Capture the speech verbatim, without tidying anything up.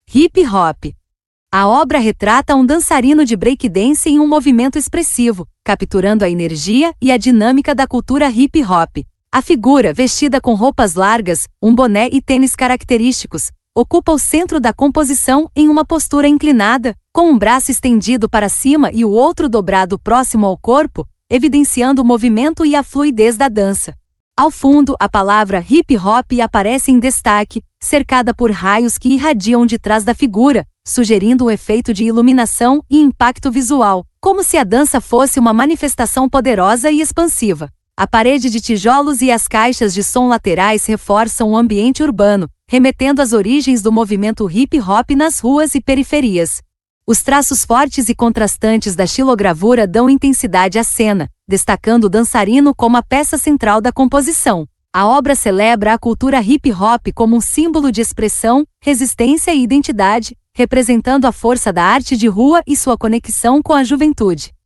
Hip hop. A obra retrata um dançarino de breakdance em um movimento expressivo, capturando a energia e a dinâmica da cultura hip hop. A figura, vestida com roupas largas, um boné e tênis característicos, ocupa o centro da composição em uma postura inclinada, com um braço estendido para cima e o outro dobrado próximo ao corpo, evidenciando o movimento e a fluidez da dança. Ao fundo, a palavra hip hop aparece em destaque, cercada por raios que irradiam de trás da figura, sugerindo um efeito de iluminação e impacto visual, como se a dança fosse uma manifestação poderosa e expansiva. A parede de tijolos e as caixas de som laterais reforçam o ambiente urbano, remetendo às origens do movimento hip hop nas ruas e periferias. Os traços fortes e contrastantes da xilogravura dão intensidade à cena, destacando o dançarino como a peça central da composição. A obra celebra a cultura hip hop como um símbolo de expressão, resistência e identidade, representando a força da arte de rua e sua conexão com a juventude.